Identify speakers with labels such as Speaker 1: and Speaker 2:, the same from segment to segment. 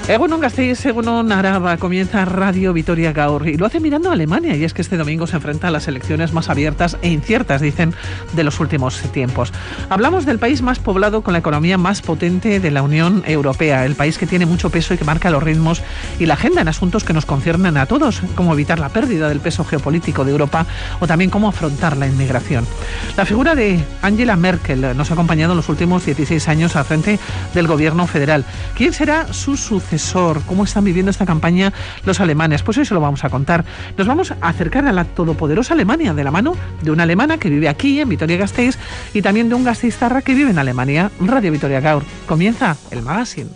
Speaker 1: Egunon Gasteiz, Egunon Araba, comienza Radio Vitoria Gaur y lo hace mirando a Alemania, y es que este domingo se enfrenta a las elecciones más abiertas e inciertas, dicen, de los últimos tiempos. Hablamos del país más poblado con la economía más potente de la Unión Europea, el país que tiene mucho peso y que marca los ritmos y la agenda en asuntos que nos conciernen a todos, como evitar la pérdida del peso geopolítico de Europa o también cómo afrontar la inmigración. La figura de Angela Merkel nos ha acompañado en los últimos 16 años al frente del gobierno federal. ¿Quién será su sucesor? ¿Cómo están viviendo esta campaña los alemanes? Pues hoy se lo vamos a contar. Nos vamos a acercar a la todopoderosa Alemania, de la mano de una alemana que vive aquí en Vitoria-Gasteiz y también de un gasteiztarra que vive en Alemania. Radio Vitoria Gaur. Comienza el magazine.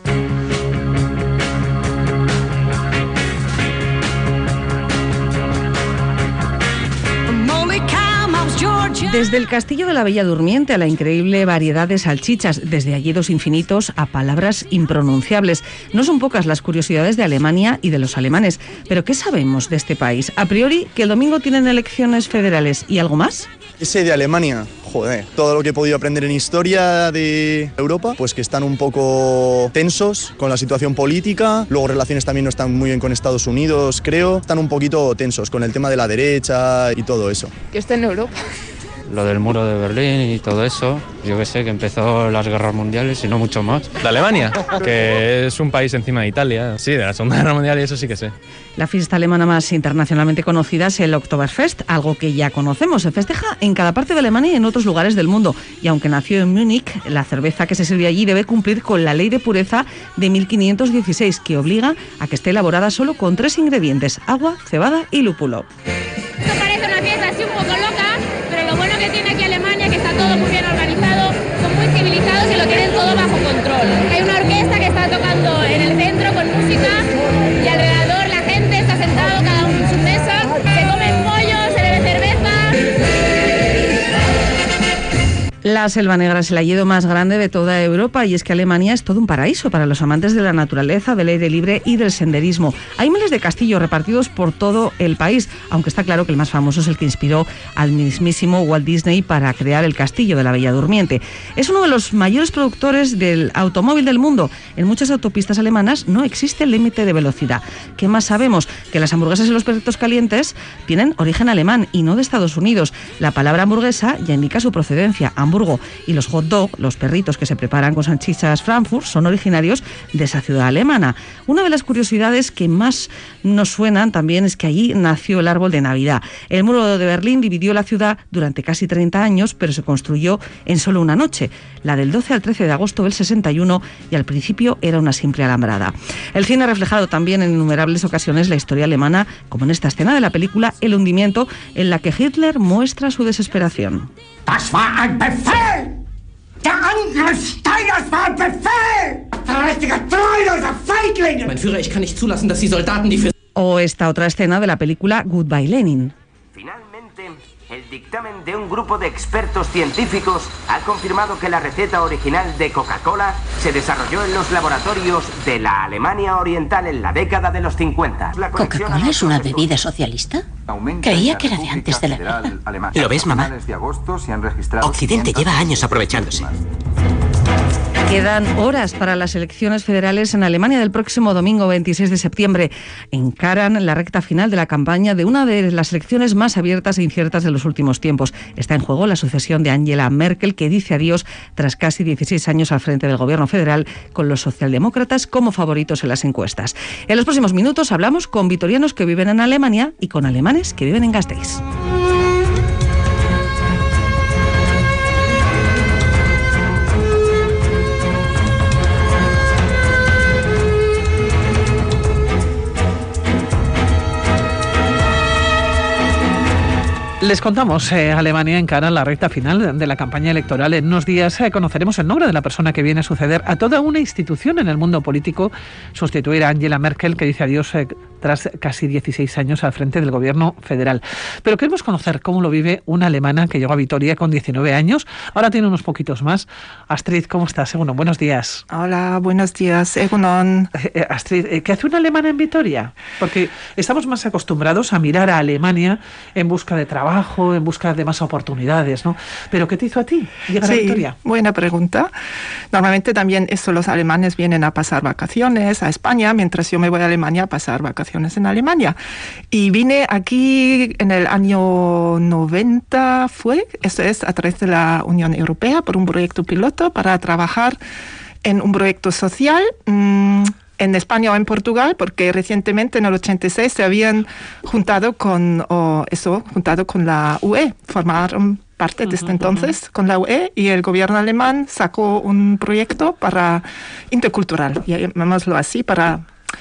Speaker 2: Desde el Castillo de la Bella Durmiente a la increíble variedad de salchichas, desde hayedos infinitos a palabras impronunciables. No son pocas las curiosidades de Alemania y de los alemanes. Pero ¿qué sabemos de este país? A priori, que el domingo tienen elecciones federales. ¿Y algo más?
Speaker 3: Ese de Alemania, joder, todo lo que he podido aprender en historia de Europa, pues que están un poco tensos con la situación política, luego relaciones también no están muy bien con Estados Unidos, creo, están un poquito tensos con el tema de la derecha y todo eso.
Speaker 4: Que está en Europa.
Speaker 5: Lo del muro de Berlín y todo eso, yo que sé, que empezó las guerras mundiales y no mucho más.
Speaker 6: De Alemania, que es un país encima de Italia, sí, de la Segunda Guerra Mundial, y eso sí que sé.
Speaker 2: La fiesta alemana más internacionalmente conocida es el Oktoberfest, algo que ya conocemos. Se festeja en cada parte de Alemania y en otros lugares del mundo. Y aunque nació en Múnich, la cerveza que se sirve allí debe cumplir con la ley de pureza de 1516, que obliga a que esté elaborada solo con 3 ingredientes: agua, cebada y lúpulo.
Speaker 7: Esto parece una fiesta así un poco loca, pero lo bueno que tiene aquí Alemania es que está todo muy bien organizado, son muy civilizados y lo tienen todo bajo control. Hay una orquesta que está tocando en el centro con música y alrededor la gente está sentado cada uno en su mesa, se comen pollo, se bebe cerveza.
Speaker 2: La Selva Negra es el hayedo más grande de toda Europa, y es que Alemania es todo un paraíso para los amantes de la naturaleza, del aire libre y del senderismo. Hay miles de castillos repartidos por todo el país, aunque está claro que el más famoso es el que inspiró al mismísimo Walt Disney para crear el Castillo de la Bella Durmiente. Es uno de los mayores productores del automóvil del mundo. En muchas autopistas alemanas no existe límite de velocidad. ¿Qué más sabemos? Que las hamburguesas y los perritos calientes tienen origen alemán y no de Estados Unidos. La palabra hamburguesa ya indica su procedencia, Hamburgo, y los hot dog, los perritos que se preparan con salchichas Frankfurt, son originarios de esa ciudad alemana. Una de las curiosidades que más nos suenan también es que allí nació el árbol de Navidad. El muro de Berlín dividió la ciudad durante casi 30 años, pero se construyó en solo una noche, la del 12 al 13 de agosto del 61, y al principio era una simple alambrada. El cine ha reflejado también en innumerables ocasiones la historia alemana, como en esta escena de la película El hundimiento, en la que Hitler muestra su desesperación.
Speaker 8: Das war ein Befehl! Der Angriff Steiners war ein Befehl! Verrätiger, treuloser Feiglinge!
Speaker 9: Mein Führer, ich kann nicht zulassen, dass die Soldaten die für...
Speaker 2: O esta otra escena de la película Goodbye Lenin.
Speaker 10: Finalmente, el dictamen de un grupo de expertos científicos ha confirmado que la receta original de Coca-Cola se desarrolló en los laboratorios de la Alemania Oriental en la década de los 50.
Speaker 11: ¿Coca-Cola es una bebida socialista? Creía que era de antes de la guerra.
Speaker 9: ¿Lo ves, mamá? Occidente lleva años aprovechándose.
Speaker 2: Quedan horas para las elecciones federales en Alemania del próximo domingo 26 de septiembre. Encaran la recta final de la campaña de una de las elecciones más abiertas e inciertas de los últimos tiempos. Está en juego la sucesión de Angela Merkel, que dice adiós tras casi 16 años al frente del gobierno federal, con los socialdemócratas como favoritos en las encuestas. En los próximos minutos hablamos con vitorianos que viven en Alemania y con alemanes que viven en Gasteiz.
Speaker 1: Les contamos, Alemania encara la recta final de la campaña electoral. En unos días conoceremos el nombre de la persona que viene a suceder a toda una institución en el mundo político, sustituir a Angela Merkel, que dice adiós tras casi 16 años al frente del gobierno federal. Pero queremos conocer cómo lo vive una alemana que llegó a Vitoria con 19 años. Ahora tiene unos poquitos más. Astrid, ¿cómo estás? Bueno, buenos días.
Speaker 4: Hola, buenos días. Egunon.
Speaker 1: Astrid, ¿qué hace una alemana en Vitoria? Porque estamos más acostumbrados a mirar a Alemania en busca de trabajo, en busca de más oportunidades, ¿no? ¿Pero qué te hizo a ti llegar a Vitoria?
Speaker 4: Buena pregunta. Normalmente también los alemanes vienen a pasar vacaciones a España, mientras yo me voy a Alemania a pasar vacaciones en Alemania. Y vine aquí en el año 90, esto es a través de la Unión Europea, por un proyecto piloto para trabajar en un proyecto social en España o en Portugal, porque recientemente en el 86 se habían juntado con la UE, formaron parte desde entonces con la UE, y el gobierno alemán sacó un proyecto para intercultural, llamémoslo así, para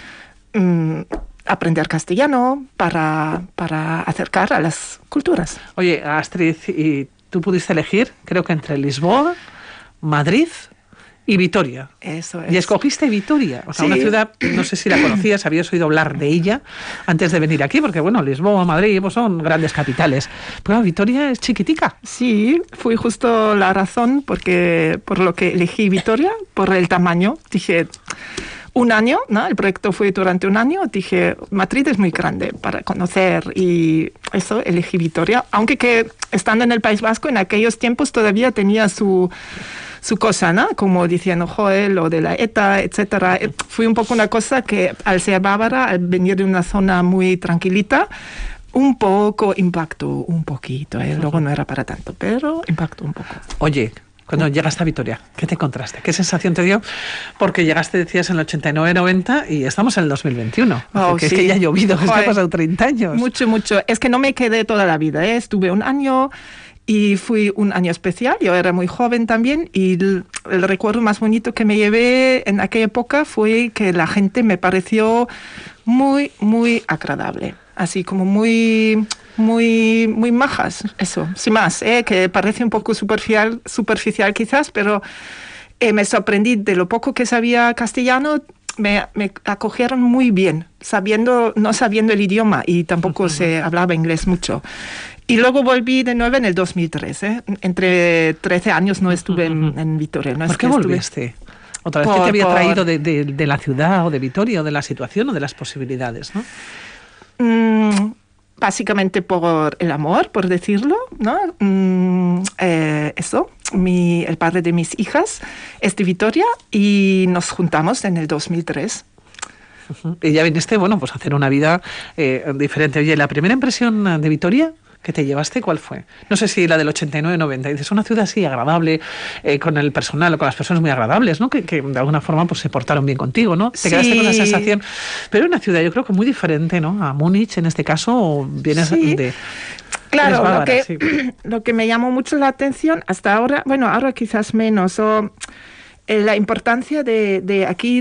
Speaker 4: aprender castellano, para acercar a las culturas.
Speaker 1: Oye, Astrid, ¿y tú pudiste elegir, creo que entre Lisboa, Madrid y Vitoria?
Speaker 4: Eso es.
Speaker 1: Y escogiste Vitoria, o sea,
Speaker 4: sí.
Speaker 1: Una ciudad, no sé si la conocías, habías oído hablar de ella antes de venir aquí, porque bueno, Lisboa, Madrid, pues son grandes capitales. Pero Vitoria es chiquitica.
Speaker 4: Sí, fue justo la razón por lo que elegí Vitoria, por el tamaño. Dije, un año, ¿no? El proyecto fue durante un año. Dije, Madrid es muy grande para conocer, y eso, elegí Vitoria. Aunque que estando en el País Vasco, en aquellos tiempos todavía tenía su cosa, ¿no? Como diciendo, lo de la ETA, etcétera. Fue un poco una cosa que, al ser bávara, al venir de una zona muy tranquilita, un poco impactó, un poquito. Luego no era para tanto, pero impactó un poco.
Speaker 1: Oye, cuando llegaste a Vitoria, ¿qué te encontraste? ¿Qué sensación te dio? Porque llegaste, decías, en el 89-90 y estamos en el 2021. Es que ya ha llovido, es que ha pasado 30 años.
Speaker 4: Mucho. Es que no me quedé toda la vida, ¿eh? Estuve un año y fui un año especial. Yo era muy joven también, y el recuerdo más bonito que me llevé en aquella época fue que la gente me pareció muy, muy agradable. Así como muy majas, eso, sin más, que parece un poco superficial quizás, pero me sorprendí de lo poco que sabía castellano. Me acogieron muy bien, no sabiendo el idioma, y tampoco se hablaba inglés mucho. Y luego volví de nuevo en el 2003. Entre 13 años no estuve en Vitoria.
Speaker 1: ¿Por qué volviste? ¿Otra vez que te había traído de la ciudad o de Vitoria, o de la situación o de las posibilidades, no?
Speaker 4: Básicamente por el amor, por decirlo, ¿no? El padre de mis hijas es de Vitoria y nos juntamos en el 2003.
Speaker 1: Y ya viniste, pues a hacer una vida diferente. Oye, ¿la primera impresión de Vitoria que te llevaste, cuál fue? No sé si la del 89-90. Dices, una ciudad así agradable, con el personal o con las personas muy agradables, ¿no? Que de alguna forma pues se portaron bien contigo, ¿no? Te quedaste con la sensación. Pero una ciudad, yo creo que muy diferente, ¿no? A Múnich, en este caso, o vienes de...
Speaker 4: Claro, bávara, lo que me llamó mucho la atención hasta ahora, ahora quizás menos, la importancia de aquí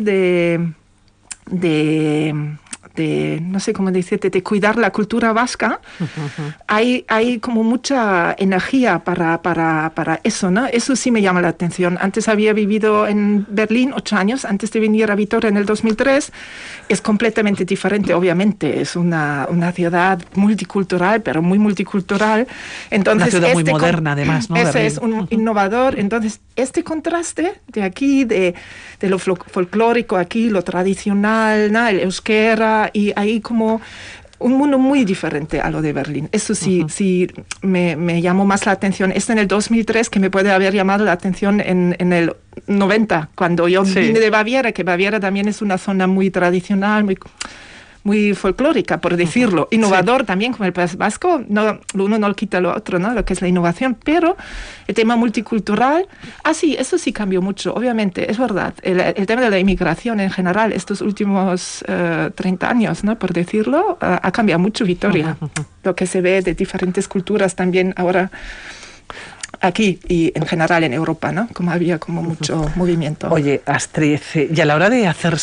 Speaker 4: no sé cómo decirte, de cuidar la cultura vasca. Hay como mucha energía para eso, ¿no? Eso sí me llama la atención. Antes había vivido en Berlín 8 años, antes de venir a Vitoria en el 2003. Es completamente diferente, obviamente. Es una ciudad multicultural, pero muy multicultural. Entonces,
Speaker 1: una ciudad muy moderna, además, ¿no?
Speaker 4: Ese es un innovador. Entonces, este contraste de aquí, de lo folclórico aquí, lo tradicional, ¿no? El euskera, y hay como un mundo muy diferente a lo de Berlín. Eso sí, sí me llamó más la atención. Es en el 2003 que me puede haber llamado la atención en el 90, cuando yo vine de Baviera, que Baviera también es una zona muy tradicional, muy folclórica, por decirlo. Innovador también, como el País Vasco. No, uno no quita lo otro, ¿no? Lo que es la innovación, pero el tema multicultural, sí, eso sí cambió mucho, obviamente, es verdad. El tema de la inmigración en general, estos últimos 30 años, ¿no? Por decirlo, ha cambiado mucho Vitoria. Lo que se ve de diferentes culturas también ahora aquí y en general en Europa, ¿no? Como había como mucho movimiento.
Speaker 1: Oye, Astrid, y a la hora de hacerse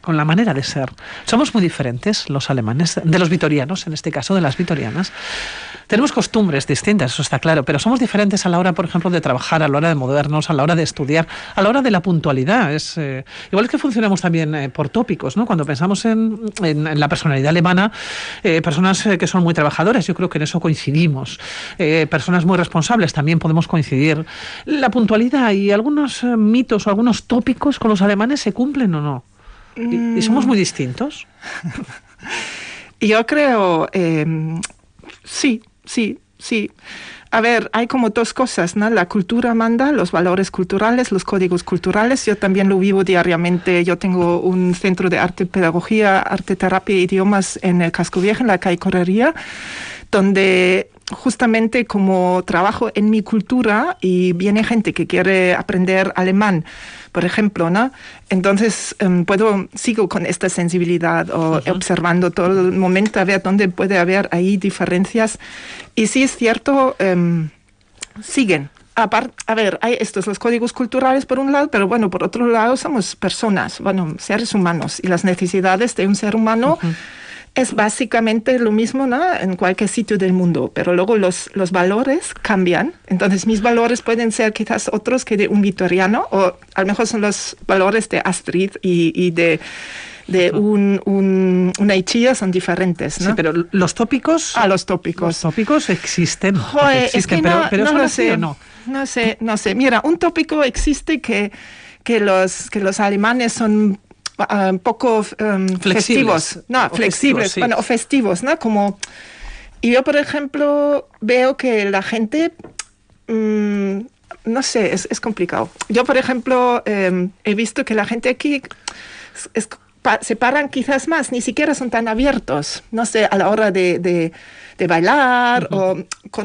Speaker 1: con la manera de ser. Somos muy diferentes los alemanes, de los vitorianos, en este caso de las vitorianas. Tenemos costumbres distintas, eso está claro, pero somos diferentes a la hora, por ejemplo, de trabajar, a la hora de movernos, a la hora de estudiar, a la hora de la puntualidad. Igual es que funcionamos también por tópicos, ¿no? Cuando pensamos en la personalidad alemana, personas que son muy trabajadoras, yo creo que en eso coincidimos. Personas muy responsables, también podemos coincidir. La puntualidad y algunos mitos o algunos tópicos con los alemanes se cumplen o no. ¿Y somos muy distintos?
Speaker 4: Yo creo, sí. A ver, hay como dos cosas, ¿no? La cultura manda, los valores culturales, los códigos culturales. Yo también lo vivo diariamente. Yo tengo un centro de arte, pedagogía, arte, terapia e idiomas en el Casco Viejo, en la calle Correría, donde justamente como trabajo en mi cultura y viene gente que quiere aprender alemán, por ejemplo, ¿no? Entonces sigo con esta sensibilidad o observando todo el momento a ver dónde puede haber ahí diferencias. Y sí es cierto, siguen. A ver, hay los códigos culturales por un lado, pero bueno, por otro lado somos personas, bueno, seres humanos, y las necesidades de un ser humano es básicamente lo mismo, ¿no? En cualquier sitio del mundo, pero luego los valores cambian. Entonces mis valores pueden ser quizás otros que de un vitoriano, o a lo mejor son los valores de Astrid y de una Ichia son diferentes, ¿no?
Speaker 1: Sí, pero los tópicos...
Speaker 4: los tópicos.
Speaker 1: Los tópicos existen.
Speaker 4: Joder, existen, pero
Speaker 1: no lo sé.
Speaker 4: No sé. Mira, un tópico existe que los alemanes son poco festivos. No, flexibles. Sí. Bueno, o festivos, ¿no? Como... Y yo, por ejemplo, veo que la gente... no sé, es complicado. Yo, por ejemplo, he visto que la gente aquí... se paran quizás más, ni siquiera son tan abiertos, no sé, a la hora de bailar, o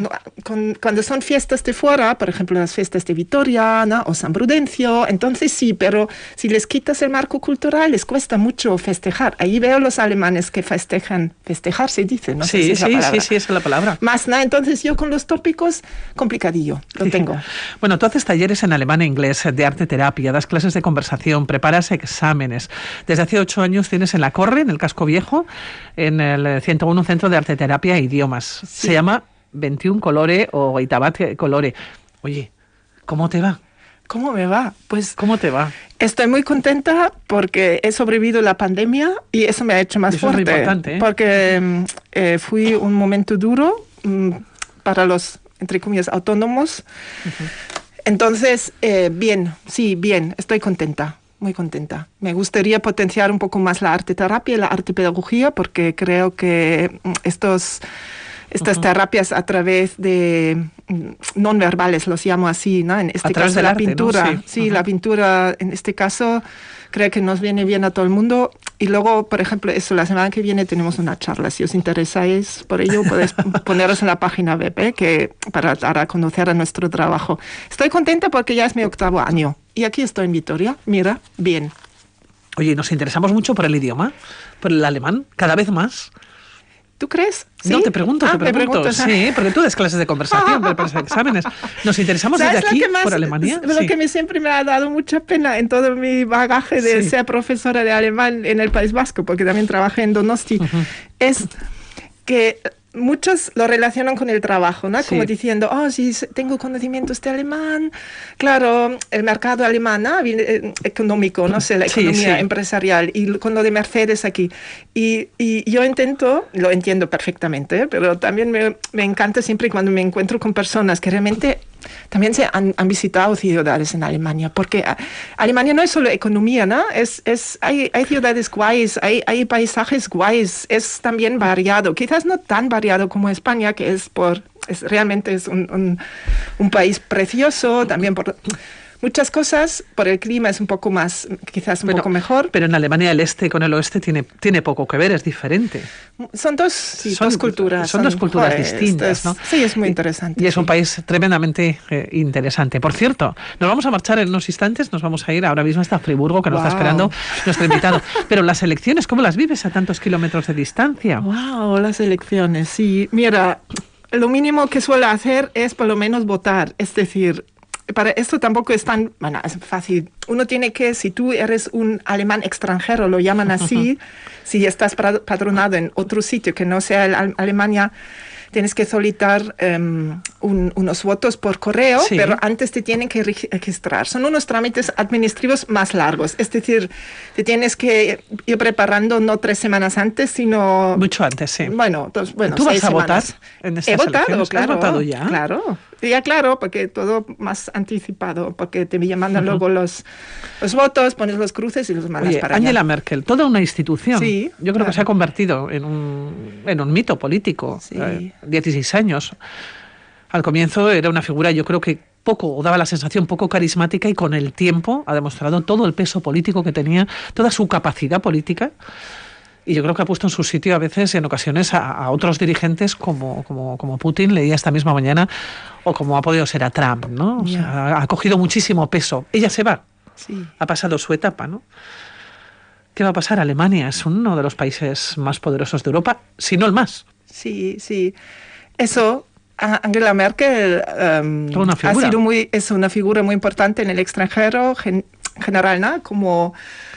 Speaker 4: cuando son fiestas de fuera, por ejemplo, las fiestas de Vitoria, ¿no? O San Prudencio, entonces sí, pero si les quitas el marco cultural, les cuesta mucho festejar. Ahí veo los alemanes que festejar se dice, ¿no?
Speaker 1: Sí, esa es la palabra.
Speaker 4: Más nada, entonces yo con los tópicos, complicadillo, lo tengo.
Speaker 1: Bueno, tú haces talleres en alemán e inglés, de arte terapia, das clases de conversación, preparas exámenes. Desde hace 8 años tienes en la Corre, en el Casco Viejo, en el 101 Centro de Arte Terapia e Idiomas. Sí. Se llama 21 Colore o Itabat Colore. Oye, ¿cómo te va?
Speaker 4: ¿Cómo me va? Pues,
Speaker 1: ¿cómo te va?
Speaker 4: Estoy muy contenta porque he sobrevivido la pandemia y eso me ha hecho más fuerte.
Speaker 1: Es muy importante, ¿eh?
Speaker 4: Porque fui un momento duro para los, entre comillas, autónomos. Entonces, bien, estoy contenta. Muy contenta. Me gustaría potenciar un poco más la arte terapia y la arte pedagogía, porque creo que estas terapias a través de non verbales, los llamo así, ¿no? En este caso la pintura. ¿No? Sí, la pintura en este caso creo que nos viene bien a todo el mundo. Y luego, por ejemplo, la semana que viene tenemos una charla. Si os interesáis por ello, podéis poneros en la página web, para dar a conocer a nuestro trabajo. Estoy contenta porque ya es mi 8º año. Y aquí estoy en Vitoria. Mira, bien.
Speaker 1: Oye, ¿nos interesamos mucho por el idioma? ¿Por el alemán? ¿Cada vez más?
Speaker 4: ¿Tú crees? ¿Sí?
Speaker 1: No, te pregunto. Sí, porque tú das clases de conversación, preparas exámenes. ¿Nos interesamos desde aquí por Alemania?
Speaker 4: Lo que siempre me ha dado mucha pena en todo mi bagaje de ser profesora de alemán en el País Vasco, porque también trabajé en Donosti, es que muchos lo relacionan con el trabajo, ¿no? Como diciendo, sí, tengo conocimientos de alemán. Claro, el mercado alemán, ¿no? Económico, no sé, la economía empresarial, y con lo de Mercedes aquí. Y yo lo entiendo perfectamente, pero también me encanta siempre cuando me encuentro con personas que realmente también han visitado ciudades en Alemania, porque Alemania no es solo economía, ¿no? Hay ciudades guays, hay paisajes guays, es también variado, quizás no tan variado como España, que realmente es un país precioso, también por muchas cosas, por el clima es un poco más, quizás un poco mejor.
Speaker 1: Pero en Alemania el este con el oeste tiene poco que ver, es diferente.
Speaker 4: Son dos culturas.
Speaker 1: Son dos culturas distintas, ¿no?
Speaker 4: Sí, es muy interesante.
Speaker 1: Y es un país tremendamente interesante. Por cierto, nos vamos a marchar en unos instantes, nos vamos a ir ahora mismo hasta Friburgo, que nos está esperando nuestro invitado. Pero las elecciones, ¿cómo las vives a tantos kilómetros de distancia?
Speaker 4: ¡Wow! Las elecciones, sí. Mira, lo mínimo que suelo hacer es por lo menos votar, es decir, para esto tampoco es tan, bueno, es fácil. Uno tiene que, si tú eres un alemán extranjero, lo llaman así, si estás padronado en otro sitio que no sea Alemania, tienes que solicitar unos votos por correo, sí, pero antes te tienen que registrar. Son unos trámites administrativos más largos. Es decir, te tienes que ir preparando no 3 semanas antes, sino...
Speaker 1: Mucho antes, sí.
Speaker 4: Bueno,
Speaker 1: ¿Tú vas a votar en estas elecciones?
Speaker 4: Claro.
Speaker 1: ¿Has votado ya?
Speaker 4: Claro, porque todo más anticipado, porque te mandan luego los votos, pones los cruces y los mandas para allá.
Speaker 1: Angela Merkel, toda una institución.
Speaker 4: Sí,
Speaker 1: yo creo que se ha convertido en un mito político. Sí. 16 años. Al comienzo era una figura, yo creo que daba la sensación poco carismática, y con el tiempo ha demostrado todo el peso político que tenía, toda su capacidad política. Y yo creo que ha puesto en su sitio a veces, en ocasiones, a otros dirigentes como Putin, leía esta misma mañana, o como ha podido ser a Trump, ¿no? O sea, ha cogido muchísimo peso. Ella se va.
Speaker 4: Sí.
Speaker 1: Ha pasado su etapa, ¿no? ¿Qué va a pasar? Alemania es uno de los países más poderosos de Europa, si no el más.
Speaker 4: Sí. Eso, Angela Merkel es una figura muy importante en el extranjero general, ¿no? Como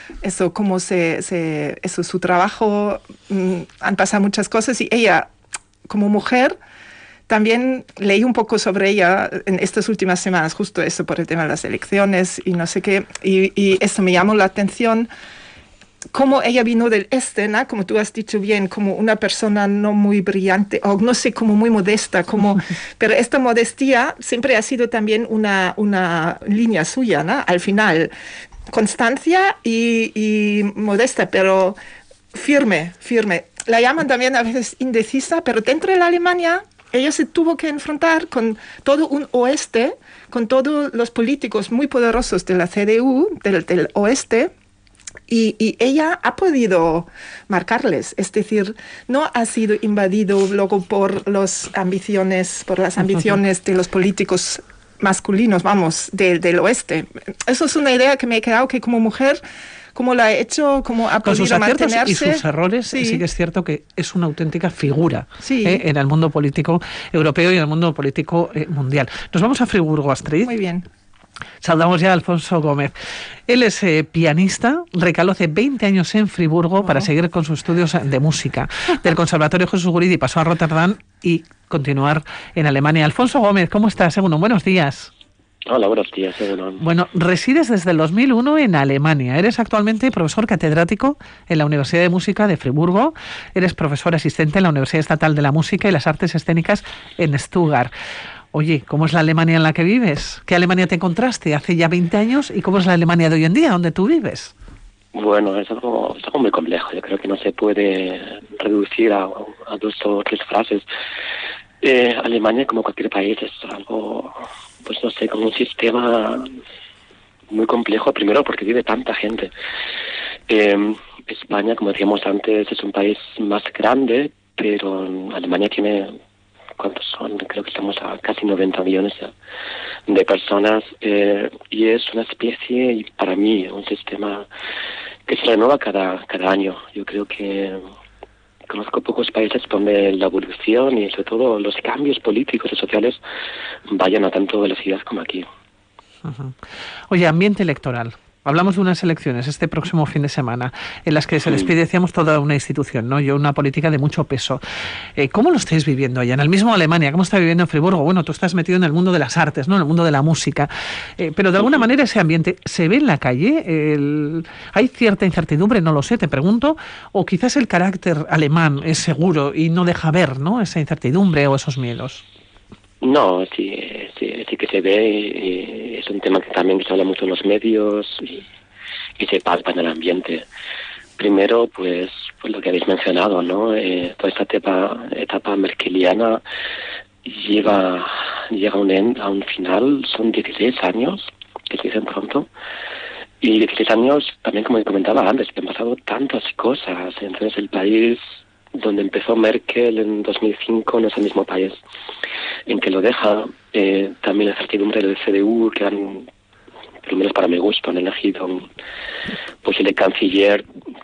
Speaker 4: su trabajo, han pasado muchas cosas, y ella, como mujer, también leí un poco sobre ella en estas últimas semanas, justo eso, por el tema de las elecciones y no sé qué, y eso me llamó la atención, cómo ella vino del este, ¿no? Como tú has dicho bien, como una persona no muy brillante, o no sé, como muy modesta, pero esta modestia siempre ha sido también una línea suya, ¿no? Al final, constancia y modesta, pero firme. La llaman también a veces indecisa, pero dentro de la Alemania ella se tuvo que enfrentar con todo un oeste, con todos los políticos muy poderosos de la CDU, del oeste, y ella ha podido marcarles, es decir, no ha sido invadido luego por las ambiciones de los políticos masculinos, del oeste. Eso es una idea que me he quedado, que como mujer, como la ha hecho, como ha podido mantenerse.
Speaker 1: Con sus aciertos y sus errores, sí que es cierto que es una auténtica figura en el mundo político europeo y en el mundo político mundial. Nos vamos a Friburgo, Astrid.
Speaker 4: Muy bien.
Speaker 1: Saludamos ya a Alfonso Gómez. Él es pianista, recaló hace 20 años en Friburgo para seguir con sus estudios de música. Del Conservatorio Jesús Guridi pasó a Rotterdam y continuar en Alemania. Alfonso Gómez, ¿cómo estás, Egunon? Buenos días.
Speaker 12: Hola, buenos días, Egunon.
Speaker 1: Bueno, resides desde el 2001 en Alemania. Eres actualmente profesor catedrático en la Universidad de Música de Friburgo. Eres profesor asistente en la Universidad Estatal de la Música y las Artes Escénicas en Stuttgart. Oye, ¿cómo es la Alemania en la que vives? ¿Qué Alemania te encontraste hace ya 20 años y cómo es la Alemania de hoy en día, donde tú vives?
Speaker 12: Bueno, es algo muy complejo. Yo creo que no se puede reducir a 2 o 3 frases. Alemania, como cualquier país, es algo, pues no sé, como un sistema muy complejo, primero porque vive tanta gente. España, como decíamos antes, es un país más grande, pero Alemania tiene... ¿Cuántos son? Creo que estamos a casi 90 millones de personas, y es una especie, y para mí, un sistema que se renueva cada año. Yo creo que conozco pocos países donde la evolución y sobre todo los cambios políticos y sociales vayan a tanta velocidad como aquí.
Speaker 1: Uh-huh. Oye, ambiente electoral. Hablamos de unas elecciones este próximo fin de semana en las que se despide, decíamos, toda una institución, ¿no? Y una política de mucho peso. ¿Cómo lo estáis viviendo allá? En el mismo Alemania, ¿cómo está viviendo en Friburgo? Bueno, tú estás metido en el mundo de las artes, ¿no? En el mundo de la música. Pero de alguna manera ese ambiente se ve en la calle. ¿Hay cierta incertidumbre? No lo sé, te pregunto. ¿O quizás el carácter alemán es seguro y no deja ver, ¿no?, esa incertidumbre o esos miedos?
Speaker 12: No, sí que se ve, y es un tema que también se habla mucho en los medios y se palpa en el ambiente. Primero, pues lo que habéis mencionado, ¿no? Toda esta etapa merkeliana llega a un final. Son 16 años, que se dicen pronto, y 16 años también, como comentaba antes, que han pasado tantas cosas. Entonces el país donde empezó Merkel en 2005 no es el mismo país en que lo deja. También la certidumbre del CDU, que han, por lo menos para mi gusto, han elegido un posible canciller,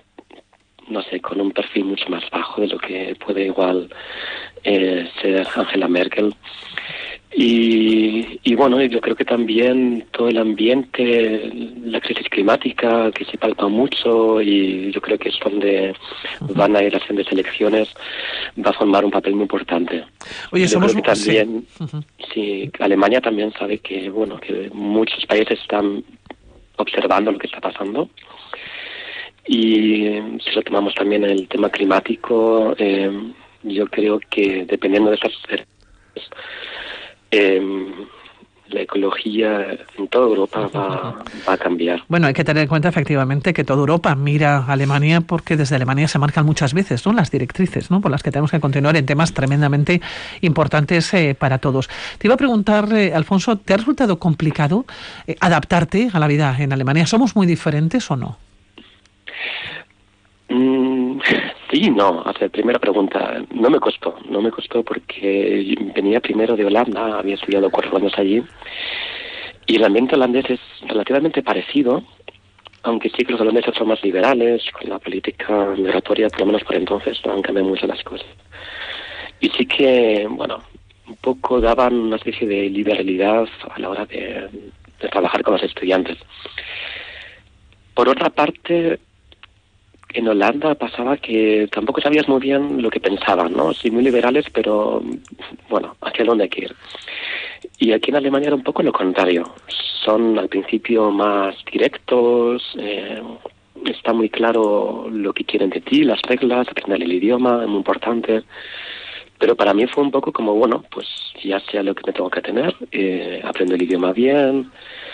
Speaker 12: no sé, con un perfil mucho más bajo de lo que puede igual ser Angela Merkel. Y bueno, yo creo que también todo el ambiente, la crisis climática que se palpa mucho, y yo creo que es donde van a ir las grandes elecciones, va a formar un papel muy importante.
Speaker 1: Oye,
Speaker 12: yo creo que también, sí, Alemania también sabe que, bueno, que muchos países están observando lo que está pasando. Y si lo tomamos también el tema climático, yo creo que dependiendo de estas la ecología en toda Europa va a cambiar.
Speaker 1: Bueno, hay que tener en cuenta efectivamente que toda Europa mira a Alemania, porque desde Alemania se marcan muchas veces, ¿no?, las directrices, ¿no?, por las que tenemos que continuar en temas tremendamente importantes para todos. Te iba a preguntar, Alfonso, ¿te ha resultado complicado adaptarte a la vida en Alemania? ¿Somos muy diferentes o no?
Speaker 12: Sí, no. Primera pregunta, no me costó porque venía primero de Holanda, había estudiado 4 años allí, y el ambiente holandés es relativamente parecido, aunque sí que los holandeses son más liberales, con la política migratoria, por lo menos por entonces, no han cambiado mucho las cosas. Y sí que, bueno, un poco daban una especie de liberalidad a la hora de trabajar con los estudiantes. Por otra parte, en Holanda pasaba que tampoco sabías muy bien lo que pensaban, ¿no? Sí, muy liberales, pero bueno, hacia dónde hay que ir. Y aquí en Alemania era un poco lo contrario. Son al principio más directos, está muy claro lo que quieren de ti, las reglas, aprender el idioma, es muy importante. Pero para mí fue un poco como, bueno, pues ya sé lo que me tengo que tener, aprendo el idioma bien,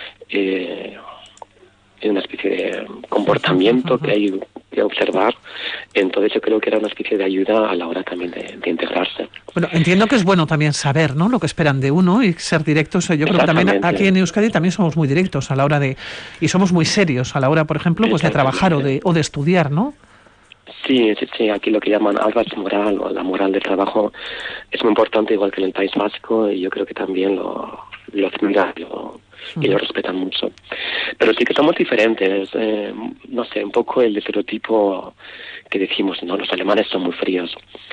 Speaker 12: una especie de comportamiento que hay que observar. Entonces yo creo que era una especie de ayuda a la hora también de integrarse.
Speaker 1: Bueno, entiendo que es bueno también saber, ¿no?, lo que esperan de uno y ser directos. Yo creo que también aquí en Euskadi también somos muy directos a la hora y somos muy serios a la hora, por ejemplo, pues de trabajar o de estudiar, ¿no?
Speaker 12: Sí, aquí lo que llaman Arbeitsmoral, o la moral de trabajo, es muy importante, igual que en el País Vasco, y yo creo que también lo admiran y lo respetan mucho. Pero sí que somos diferentes, no sé, un poco el estereotipo que decimos, no, los alemanes son muy fríos.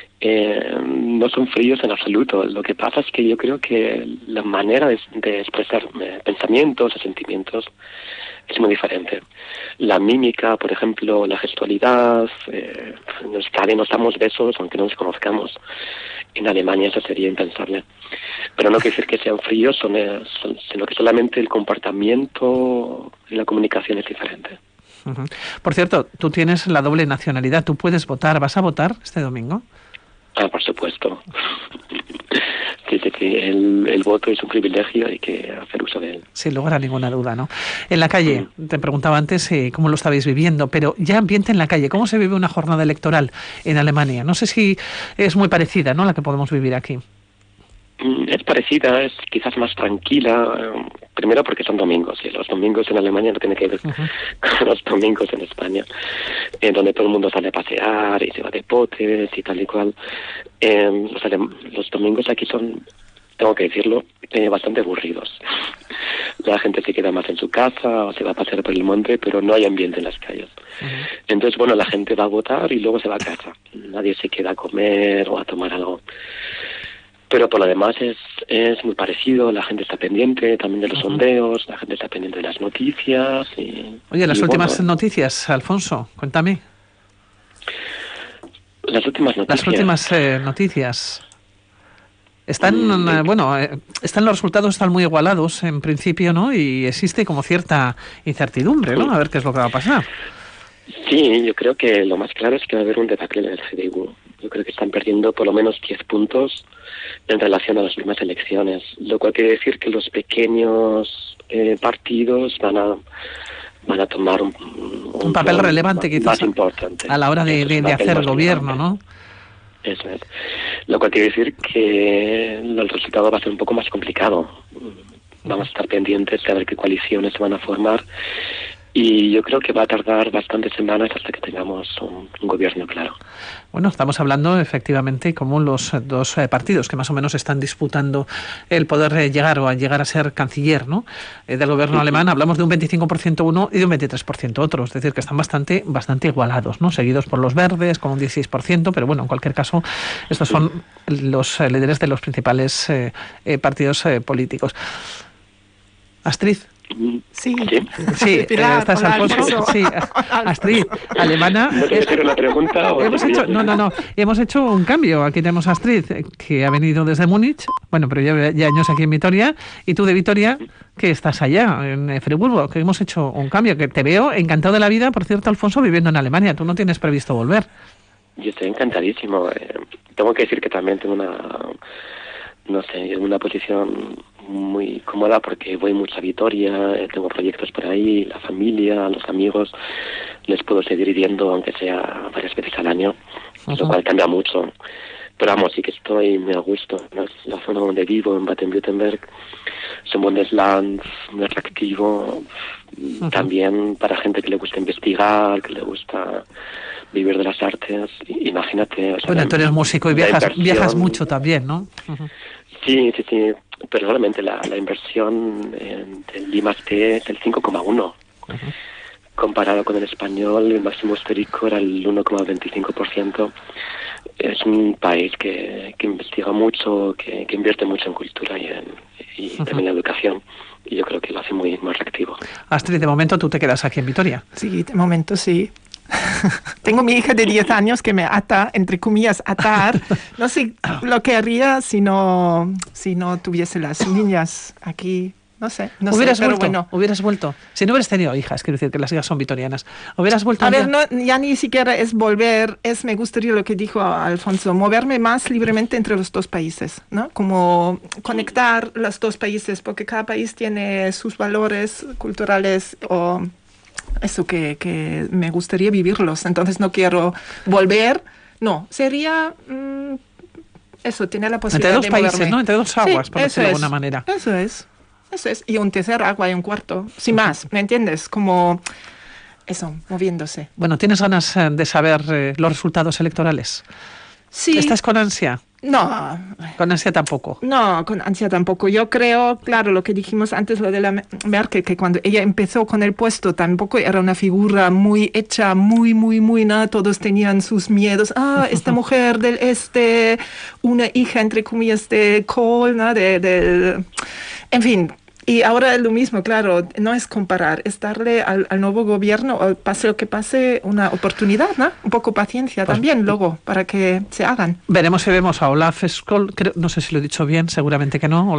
Speaker 12: No son fríos en absoluto. Lo que pasa es que yo creo que la manera de expresar pensamientos o sentimientos es muy diferente. La mímica, por ejemplo, la gestualidad, nos damos besos aunque no nos conozcamos. En Alemania eso sería impensable. Pero no quiere decir que sean fríos, sino que solamente el comportamiento y la comunicación es diferente.
Speaker 1: Uh-huh. Por cierto, tú tienes la doble nacionalidad, tú puedes votar. ¿Vas a votar este domingo?
Speaker 12: Por supuesto. Sí, el voto es un privilegio y hay que hacer uso de él.
Speaker 1: Sin lugar a ninguna duda, ¿no? En la calle, te preguntaba antes cómo lo estabais viviendo, pero ya ambiente en la calle, ¿cómo se vive una jornada electoral en Alemania? No sé si es muy parecida, ¿no?, a la que podemos vivir aquí.
Speaker 12: Es parecida, es quizás más tranquila, primero porque son domingos, y los domingos en Alemania no tiene que ver con los domingos en España, donde todo el mundo sale a pasear y se va de potes y tal y cual. Los domingos aquí son, tengo que decirlo, bastante aburridos. La gente se queda más en su casa o se va a pasear por el monte, pero no hay ambiente en las calles. Entonces, bueno, la gente va a votar y luego se va a casa. Nadie se queda a comer o a tomar algo. Pero por lo demás es muy parecido, la gente está pendiente también de los sondeos, la gente está pendiente de las noticias.
Speaker 1: Oye, las últimas noticias, Alfonso, cuéntame.
Speaker 12: Las últimas
Speaker 1: noticias. Están, los resultados están muy igualados en principio, ¿no? Y existe como cierta incertidumbre, ¿no? A ver qué es lo que va a pasar.
Speaker 12: Sí, yo creo que lo más claro es que va a haber un debacle en el CDU. Yo creo que están perdiendo por lo menos 10 puntos en relación a las últimas elecciones, lo cual quiere decir que los pequeños partidos van a tomar un
Speaker 1: papel relevante quizás
Speaker 12: más importante
Speaker 1: a la hora de hacer gobierno, ¿no?
Speaker 12: Eso es. Lo cual quiere decir que el resultado va a ser un poco más complicado. Vamos a estar pendientes de ver qué coaliciones se van a formar. Y yo creo que va a tardar bastantes semanas hasta que tengamos un gobierno claro.
Speaker 1: Bueno, estamos hablando efectivamente como los dos partidos que más o menos están disputando el poder llegar a ser canciller, ¿no? Del gobierno alemán. Hablamos de un 25% uno y de un 23% otro. Es decir, que están bastante igualados, ¿no? Seguidos por los verdes con un 16%, pero bueno, en cualquier caso, estos son los líderes de los principales partidos políticos. Astrid.
Speaker 4: Sí,
Speaker 1: Pilar, estás Alfonso. Sí, Astrid, alemana.
Speaker 12: ¿No te hacer una pregunta?
Speaker 1: Hemos hecho un cambio. Aquí tenemos a Astrid, que ha venido desde Múnich, bueno, pero lleva ya años aquí en Vitoria, y tú de Vitoria, que estás allá, en Friburgo, que hemos hecho un cambio, que te veo encantado de la vida, por cierto, Alfonso, viviendo en Alemania. Tú no tienes previsto volver.
Speaker 12: Yo estoy encantadísimo. Tengo que decir que también tengo una posición muy cómoda porque voy mucho a Vitoria, tengo proyectos por ahí, la familia, los amigos, les puedo seguir viendo aunque sea varias veces al año, lo cual cambia mucho. Pero vamos, sí que estoy muy a gusto. La zona donde vivo, en Baden-Württemberg, es un Bundesland muy atractivo, también para gente que le gusta investigar, que le gusta vivir de las artes. Imagínate.
Speaker 1: Bueno, tú eres músico y viajas mucho también, ¿no?
Speaker 12: Sí, pero realmente la inversión del I+D es el 5,1. Comparado con el español, el máximo histórico era el 1,25%. Es un país que investiga mucho, que invierte mucho en cultura y también en educación. Y yo creo que lo hace muy atractivo.
Speaker 1: Astrid, de momento tú te quedas aquí en Vitoria.
Speaker 4: Sí, de momento sí. Tengo mi hija de 10 años que me ata, entre comillas, atar. No sé lo que haría si no tuviese las niñas aquí. No sé,
Speaker 1: hubieras vuelto. Si no hubieras tenido hijas, quiero decir que las hijas son vitorianas. Hubieras vuelto.
Speaker 4: A ver, ya ni siquiera es volver, me gustaría lo que dijo Alfonso, moverme más libremente entre los dos países, ¿no? Como conectar los dos países, porque cada país tiene sus valores culturales o eso que me gustaría vivirlos. Entonces no quiero volver, no, sería eso, tener la posibilidad
Speaker 1: entre dos países,
Speaker 4: moverme.
Speaker 1: ¿no? Entre dos aguas, por decirlo de alguna manera.
Speaker 4: Eso es, y un tercer agua y un cuarto, sin más, ¿me entiendes? Como eso, moviéndose.
Speaker 1: Bueno, ¿tienes ganas de saber los resultados electorales?
Speaker 4: Sí.
Speaker 1: ¿Estás con ansia?
Speaker 4: No.
Speaker 1: ¿Con ansia tampoco?
Speaker 4: No, con ansia tampoco. Yo creo, claro, lo que dijimos antes, lo de la Merkel, que cuando ella empezó con el puesto tampoco era una figura muy hecha, muy, nada, todos tenían sus miedos. Esta mujer del este, una hija, entre comillas, de Kohl, ¿no? En fin. Y ahora es lo mismo, claro, no es comparar, es darle al nuevo gobierno, o pase lo que pase, una oportunidad, ¿no? Un poco paciencia también luego, para que se hagan.
Speaker 1: Veremos si vemos a Olaf Scholz, no sé si lo he dicho bien, seguramente que no,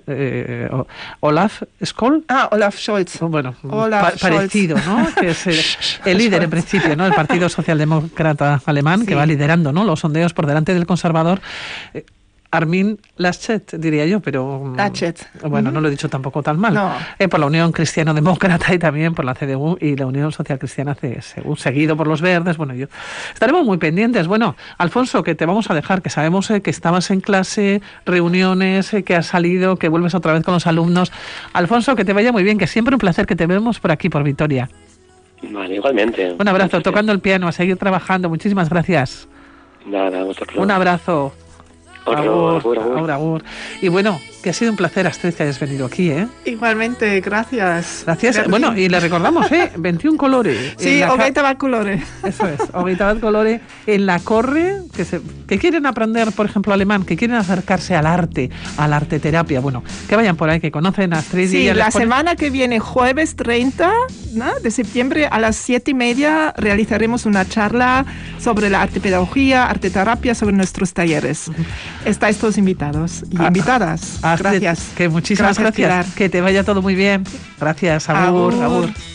Speaker 1: Olaf Scholz.
Speaker 4: Olaf Scholz.
Speaker 1: Bueno, parecido, ¿no? Que es el líder en principio, ¿no? El Partido Socialdemócrata Alemán, sí, que va liderando, ¿no? Los sondeos por delante del conservador. Armin Laschet, diría yo, pero
Speaker 4: Laschet.
Speaker 1: Bueno, no lo he dicho tampoco tan mal.
Speaker 4: No.
Speaker 1: Por la Unión Cristiano-Demócrata y también por la CDU y la Unión Social Cristiana CSU, seguido por los Verdes. Bueno, estaremos muy pendientes. Bueno, Alfonso, que te vamos a dejar, que sabemos que estabas en clase, reuniones, que has salido, que vuelves otra vez con los alumnos. Alfonso, que te vaya muy bien, que siempre un placer que te vemos por aquí, por Vitoria.
Speaker 12: Vale, igualmente.
Speaker 1: Un abrazo, tocando el piano, a seguir trabajando. Muchísimas gracias.
Speaker 12: Nada, vosotros.
Speaker 1: Un abrazo.
Speaker 12: Agur.
Speaker 1: Y bueno, que ha sido un placer, Astrid, que hayas venido aquí, ¿eh?
Speaker 4: Igualmente, gracias.
Speaker 1: Gracias. Bueno, y le recordamos, 21 colores.
Speaker 4: Sí, hogeita bat colore.
Speaker 1: Eso es, hogeita bat colore en la Corre, que quieren aprender, por ejemplo, alemán, que quieren acercarse al arte, a la arteterapia. Bueno, que vayan por ahí, que conocen a Astrid.
Speaker 4: Sí, la semana que viene, jueves 30, ¿no?, de septiembre, a las 7:30, realizaremos una charla sobre la artepedagogía, arteterapia, sobre nuestros talleres. Estáis todos invitados y invitadas. Gracias.
Speaker 1: Que muchísimas gracias. Que te vaya todo muy bien. Gracias. Agur.